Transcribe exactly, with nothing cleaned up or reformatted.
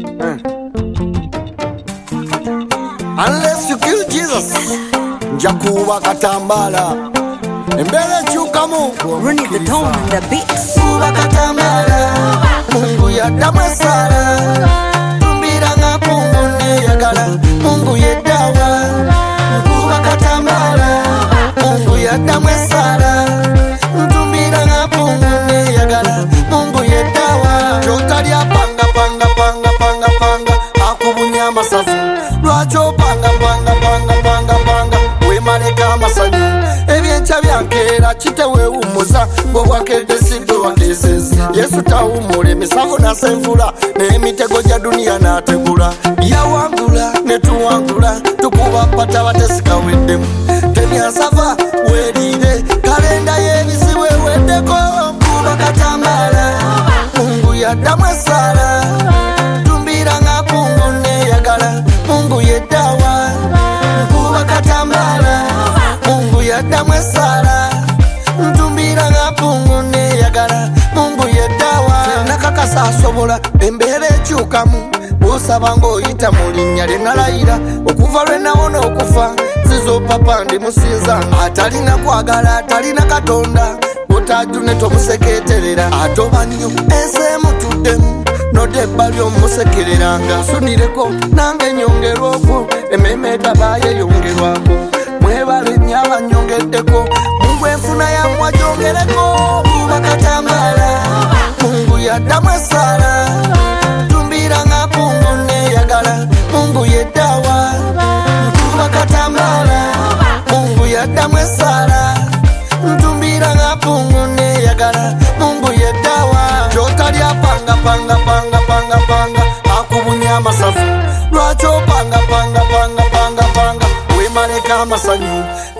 Unless you kill Jesus, Jakuba Katambala. Mbele chukamu Running the tone and the beats. Kuba Katambala, Mungu ya damasara. Tumbira nga Mungu ne yagala, Mungu ye dawa. Kuba Katambala, Mungu ya damasara. Tumbira nga Mungu ne yagala, Mungu ye dawa. Jotali panga panga panga panga panga, akubunya masafu. Lwacho panga panga panga panga panga, we maleka masanyu. Ebyencha byankera kitewe umuza, bwo bwakedde sibwe wakeseza. Yesu tawumule misango nasenfula, n'emitego gya dunia n'ategula. Yawangula ne tuwangula, tukuba pata batesika weddemu. Temyasava werire, kalenda y'ebizibu eweddeko. Kuba Katambala, Mungu yaddamu essala. Tumbira nga Mungu ne yagala, Mungu ye dawa. Kuba Katambala, Mungu yaddamu essala. Ntumbira nga Mungu ne yagala, Mungu ye dawa. Nakakasa asobola embeera ekyukamu, bw'osaba ng'oyita mu linnya lye nalayira. Okuva lwe nawona okufa, zizo papa ndimusinza. Atalina kwagala, atalina Katonda, otaju ne tomusekeeterera. Atoba nnyo ensi emutuddemu, nodebba ly'omusekereranga. Sunireko nange nyongerwa okwo, emmeeme etaba yeyongerwako. Mwebale nnyo abanyongeddeko, Mungu enfuna yammwe agyongereko. Kuba Katambala, Mungu yaddamu essala. Tumbira nga Mungu ne yagala, Mungu ye dawa. Kuba Katambala, Mungu yaddamu essala. Ntumbira nga Mungu ne yagala, Mungu ye dawa. Jotali panga panga panga panga panga, akubunya masafu. Lwacho panga panga panga panga panga, we maleka masanyu.